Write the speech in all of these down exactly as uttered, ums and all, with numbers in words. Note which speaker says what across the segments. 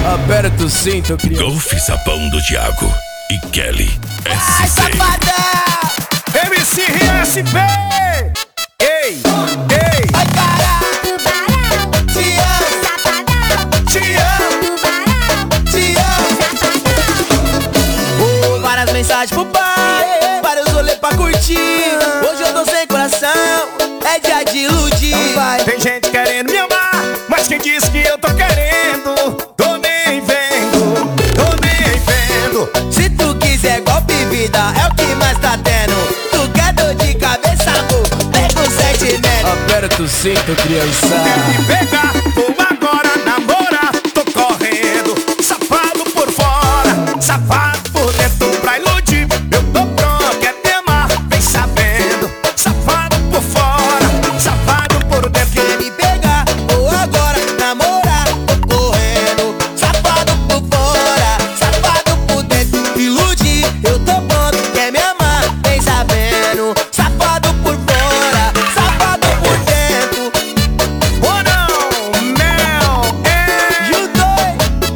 Speaker 1: Aperta o cinto, criança.
Speaker 2: Golfe Sabão do Thiago e Kelly
Speaker 1: Ai,
Speaker 2: S C.
Speaker 1: safadão! M C R S B! Ei, ei!
Speaker 3: Ai, caralho! Tubarão!
Speaker 1: Te amo!
Speaker 3: Safadão!
Speaker 1: Te amo!
Speaker 3: Tubarão!
Speaker 1: Te amo! Oh, várias mensagens pro pai, vários rolês pra curtir. Hoje eu tô sem coração, é dia de iludir. Tem gente querendo me amar, mas quem disse que eu tô querendo? Tô nem vendo, tô nem vendo. Se tu quiser golpe vida, é o que mais tá tendo. Tu quer dor de cabeça, amor, vem com sentimento. Aperta o cinto, criança. Quer me pegar, vou agora namorar. Tô correndo, safado por fora, safado por dentro pra iludir. Eu tô pronto, quer me amar, vem sabendo. Safado por fora, safado por dentro. Quer me pegar, vou agora namorar. Tô correndo, safado por fora, safado por dentro. Iludir, eu tô pronto, quer me amar, vem sabendo. Safado por fora, safado por dentro. Oh não, Mel, é you dois.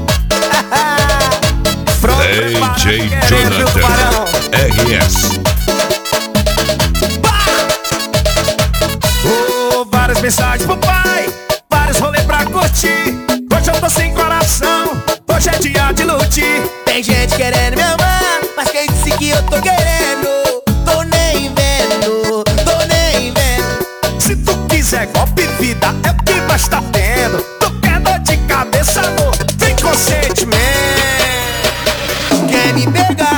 Speaker 1: Pronto,
Speaker 2: D J Jonathan R S.
Speaker 1: Oh, várias mensagens pro pai, vários rolês pra curtir. Hoje eu tô sem coração, hoje é dia de iludir. Tem gente querendo me amar, mas quem disse que eu tô querendo? Tô nem vendo, tô nem vendo. Se tu quiser golpe vida, é o que mais tá tendo. Tu quer dor de cabeça, amor, vem com sentimento. Quer me pegar,